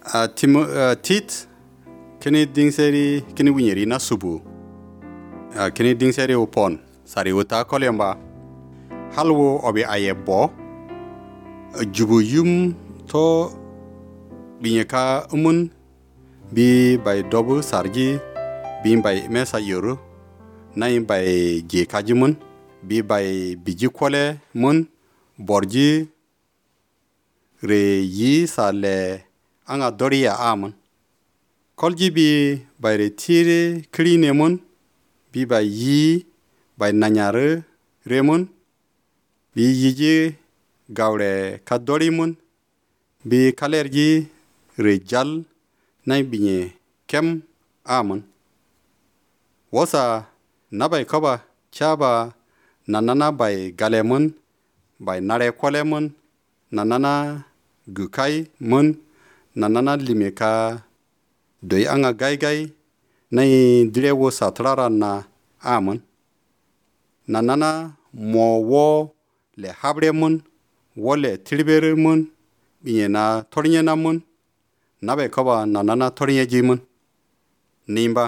tit kini dingseri kini winyeri na subu kini dingseri upon sari uta kolemba halwo obi ayebo jubu yum to binyeka umun bi bay dobu sargi bi bay mesa yoru nay bay je kajimun bi bay biji kole mun borji re yi sale anga doriya amun kolji bi bayre tire kline mun bi bay yi bay nanyare remun bi yiji gawre kadori mun bi kalerji rejal nay binye kem amun wasa nabay koba chaba nanana bay galemun bay nare kolemun nanana gukai mun nanana limeka doy anga gai nay direwo satrara na amun nanana mowo le habre mun wole tilbere mun binyena tornyena mun nabe koba nanana tornyeji mun nimba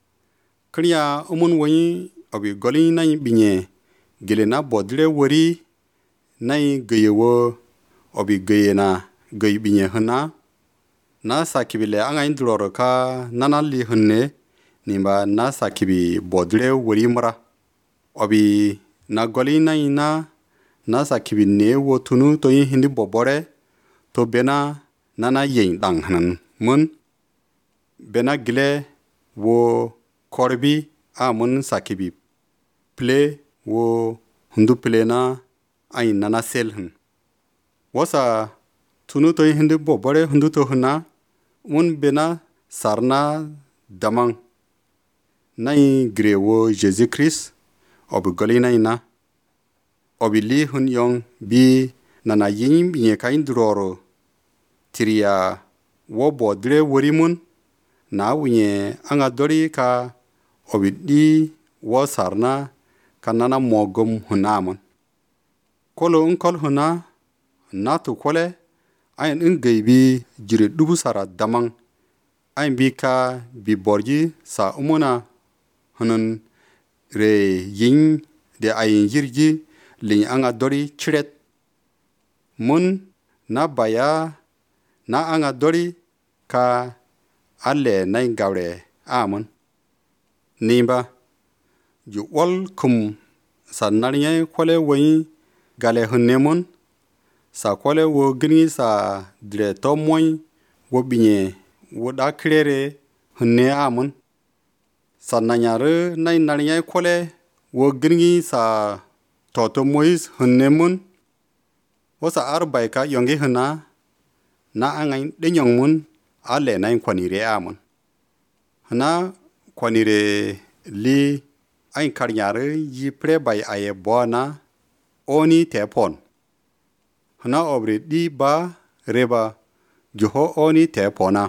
kriya umun woni obi goli nay binye gelena bodre wori nay geyewo obi geyena gey binye hana na sakibile anga indroro ka nanali hunne nimba na sakibi bodre wori mura obi na goli nay na sakibi ne wotunu to hindi bobore to bena nana yin dang hanan mun bena gile wo korbi amun sakibi ple wo hundu ple na ay nana sel hun wasa tunu to hindi bobore hundu to huna mun bena sarna damang nay grewo Jesus Christ obi golina ina obi li hun yong bi nana yin binye kain droro tiriya wo bodre worimun na wunye anga dori ka obi di wo sarna kanana mogum hunamun kolo unkol huna natu kole ayin ingaybi jire dubu sara damang ayin bi ka bi borji sa umuna hunun re yin de ayin jirji lin anga dori chiret mun na baya na anga dori ka alle nay gawre amun nimba ju wol kum sanarnya kole woni gale hunnemun sa kole wo gni sa dire to moy wo binye wo da krere hunne amun sananyare nay narnya kole wo gni sa to mois hunnemun wo sa arbay ka yonge huna na angain denyong mun ale nay kwanire amun hana kwanire li ay karnyare yi prebay aye bona oni tepon hana obre di ba reba joho oni tepona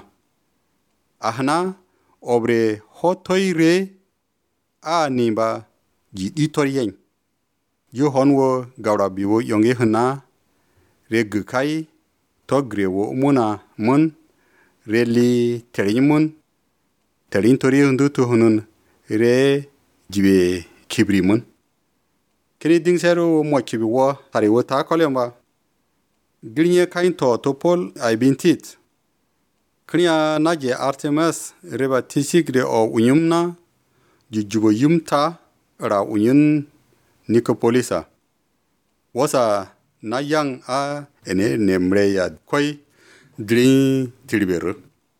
ahna obre hotoire a nimba ji ditoryen yo honwo gawra biwo yonge hana re gukai to grewo muna mun reli terimun terin tori hundu to hunun re jibe kibri mun kini dingsero mo kibi wo tari wo ta kolemba gilnye kain to pol ay bintit kriya naje Artemis reba tisigre o unyumna jujubo yumta ra unyun Nicopolisa wasa na yang a ene nemre ya koi drin tilberu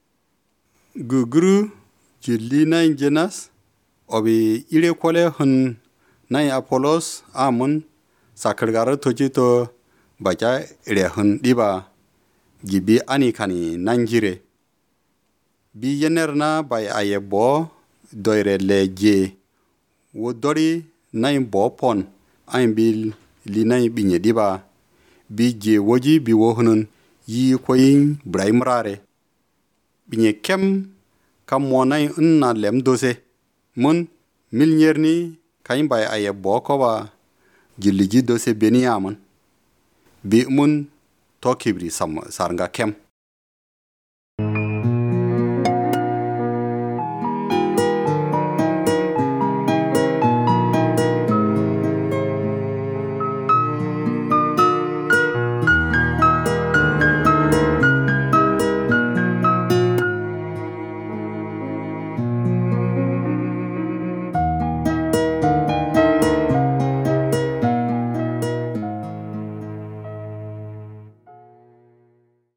guguru julina ingenas obi ile kole hun nay Apollos amun sakargara tojito baja ile hun diba gibi ani kani nanjire bi yenerna bay ayebo doire leje wo dori nay bo pon ayin bil li nay binye diba bi je woji bi wo hunun yi koyin braimrare binye kem kam monay unna lem dose mun milnyerni kayin bay aye boko ba jilliji dose beniyamun bi mun to kibri sam sarnga kem